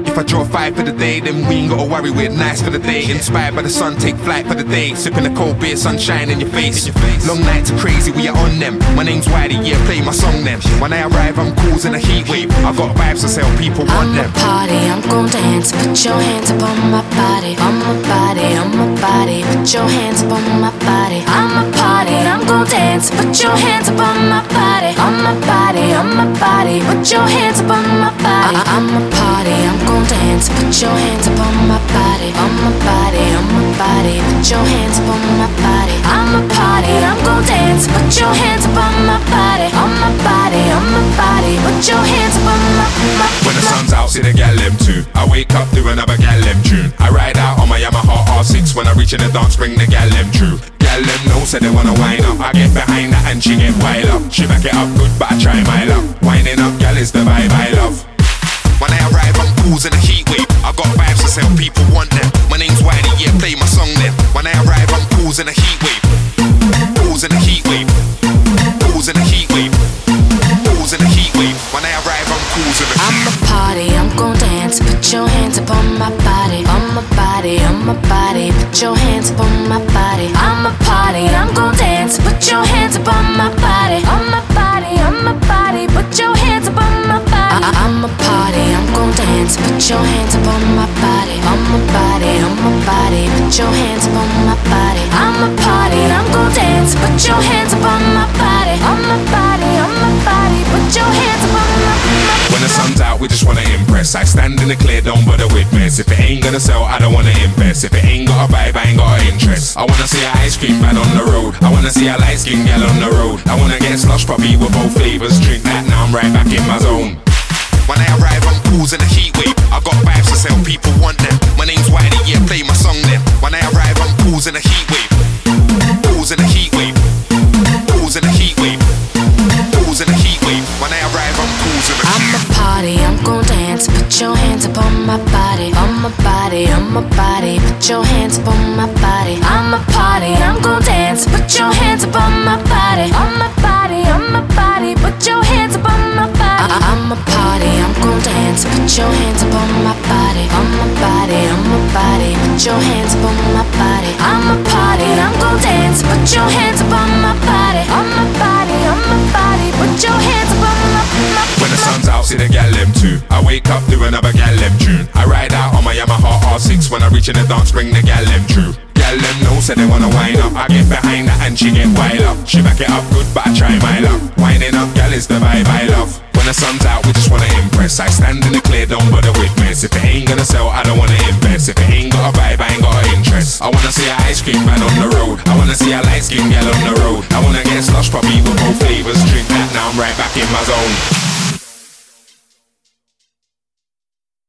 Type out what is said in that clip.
If I draw 5 for the day, then we ain't gotta worry, we're nice for the day. Inspired by the sun, take flight for the day. Sipping a cold beer, sunshine in your face. Long nights are crazy, we are on them. My name's Wiley, yeah, play my song then. When I arrive, I'm causing a heat wave. I got vibes to sell, people want them. I'm a party, I'm gon' dance. Put your hands up on my body, on my body, on my body. Put your hands up on my body. I'm a party, I'm gon' dance. Put your hands up on my body, on my body, on my body. Put your hands up on my body. I'm a party, I'm gon' dance. Put your hands up on my body, on my body, on my body. Put your hands up on my body. I'm a party, I'm gon' dance. Put your hands up on my body, on my body, on my body. Put your hands up on my. When the sun's out, see the gal them too. I wake up to another gal them tune. I ride out on my Yamaha R6. When I reach in the dance, bring the gal them true. Gal them know, say they wanna wind up. I get behind her and she get wild up. She back it up good, but I try my luck. Winding up, gal is the vibe I love. When I arrive, I'm causing a heat wave. I got vibes to sell, people want them. My name's Wiley, yeah, play my song then. When I arrive, I'm causing a heat wave. Causing a heat wave. Causing a heat wave. Causing a heat wave. When I arrive, I'm causing a heat wave. I'm a party, I'm gon' dance. Put your hands up on my body, on my body, on my body. Put your hands up on my body. I'm a party, I'm gon' dance. Put your hands up on my body, on my body, on my body. Put your hands up on my body. I'm a party, I'm gon' dance. Put your hands up on my body, on my body, on my body. Put your hands up on my body. I'm a party, I'm gon' dance. Put your hands up on my body, on my body, on my body. Put your hands up on my. When the sun's out, we just wanna impress. I stand in the clear, don't bother with mess. If it ain't gonna sell, I don't wanna invest. If it ain't got a vibe, I ain't got an interest. I wanna see a ice cream man on the road. I wanna see a light skin gal on the road. I wanna get slush puppy with both flavors. Drink that, now I'm right back in my zone. When I arrive, I'm causing a heat wave. I got vibes to sell, people want them. My name's Wiley, yeah, play my song then. When I arrive, I'm causing a heat wave. Causing a heat wave. Causing a heat wave. Causing a heat wave. When I arrive, I'm causing a heat wave. I'm a party, I'm gon' dance. Put your hands up on my body, on my body, on my body. Put your hands up on my body. I'm a party, I'm gon' dance. Put your hands up on my body, on my body, on my body. Put your hands up on my body. I'm a party, I'm gon' dance. Put your hands up on my body, on my body, on my body. Put your hands up on my body. I'm a party, I'm gon' dance. Put your hands up on my body, on my body, on my body. Put your hands up on my. When the sun's out, see the gal them too. I wake up to another gal them tune. I ride out on my Yamaha R6. When I reach in the dance, bring the gal them true. Gal them know, say they wanna wind up. I get behind her and she get wild up. She back it up good, but I try my luck. Winding up, gal is the vibe I love. When the sun's out, we just wanna impress. I stand in the clear, don't bother with mess. If it ain't gonna sell, I don't wanna invest. If it ain't got a vibe, I ain't got an interest. I wanna see a ice cream man on the road. I wanna see a light skin gal on the road. I wanna get slush puppy with both flavors. Drink that, now I'm right back in my zone.